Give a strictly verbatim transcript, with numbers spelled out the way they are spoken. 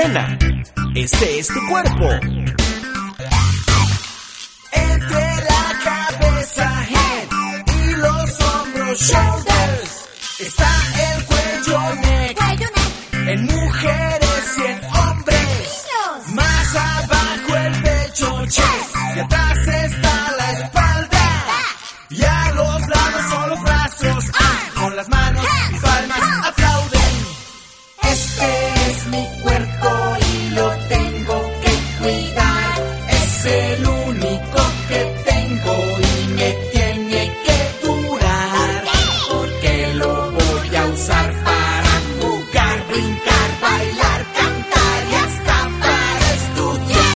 suena. Este es tu cuerpo. Entre la cabeza, head, y los hombros, shoulders, está el cuello, neck, en mujeres y en hombres. Más abajo el pecho, chest, y atrás está la espalda. Y a los lados son los brazos, ah, con las manos y palmas